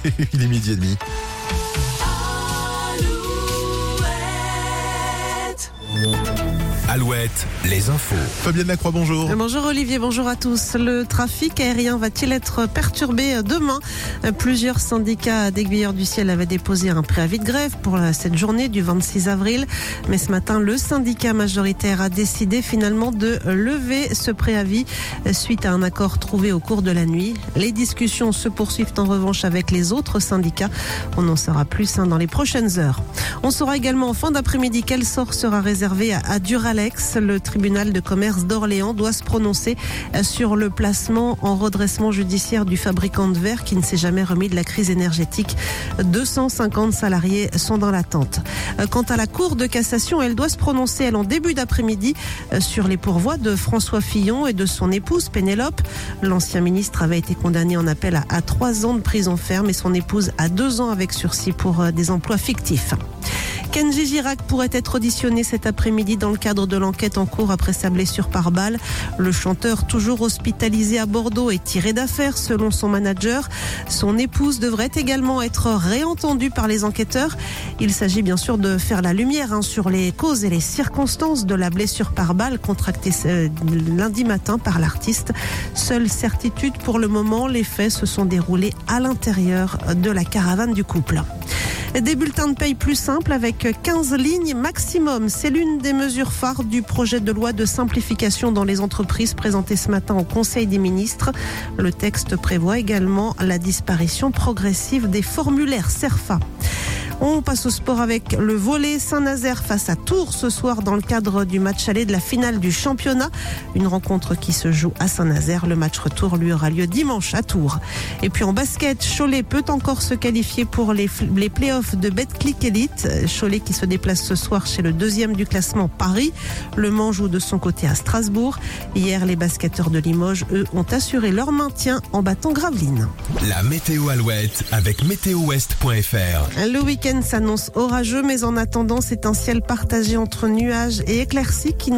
il est 12h30. Alouette, les infos. Fabienne Lacroix, bonjour. Bonjour Olivier, bonjour à tous. Le trafic aérien va-t-il être perturbé demain ? Plusieurs syndicats d'aiguilleurs du ciel avaient déposé un préavis de grève pour cette journée du 26 avril. Mais ce matin, le syndicat majoritaire a décidé finalement de lever ce préavis suite à un accord trouvé au cours de la nuit. Les discussions se poursuivent en revanche avec les autres syndicats. On en saura plus dans les prochaines heures. On saura également en fin d'après-midi quel sort sera réservé à Duralex. Le tribunal de commerce d'Orléans doit se prononcer sur le placement en redressement judiciaire du fabricant de verre qui ne s'est jamais remis de la crise énergétique. 250 salariés sont dans l'attente. Quant à la Cour de cassation, elle doit se prononcer en début d'après-midi sur les pourvois de François Fillon et de son épouse Pénélope. L'ancien ministre avait été condamné en appel à 3 ans de prison ferme et son épouse à 2 ans avec sursis pour des emplois fictifs. Kenji Girac pourrait être auditionné cet après-midi dans le cadre de l'enquête en cours après sa blessure par balle. Le chanteur, toujours hospitalisé à Bordeaux, est tiré d'affaire selon son manager. Son épouse devrait également être réentendue par les enquêteurs. Il s'agit bien sûr de faire la lumière sur les causes et les circonstances de la blessure par balle contractée lundi matin par l'artiste. Seule certitude pour le moment, les faits se sont déroulés à l'intérieur de la caravane du couple. Des bulletins de paye plus simples avec 15 lignes maximum. C'est l'une des mesures phares du projet de loi de simplification dans les entreprises présenté ce matin au Conseil des ministres. Le texte prévoit également la disparition progressive des formulaires CERFA. On passe au sport avec le volley. Saint-Nazaire face à Tours ce soir dans le cadre du match aller de la finale du championnat. Une rencontre qui se joue à Saint-Nazaire. Le match retour lui aura lieu dimanche à Tours. Et puis en basket, Cholet peut encore se qualifier pour les playoffs de Betclic Elite. Cholet qui se déplace ce soir chez le 2e du classement Paris. Le Mans joue de son côté à Strasbourg. Hier, les basketteurs de Limoges, eux, ont assuré leur maintien en battant Gravelines. La météo Alouette avec météowest.fr. Le week-end s'annonce orageux, mais en attendant, c'est un ciel partagé entre nuages et éclaircies qui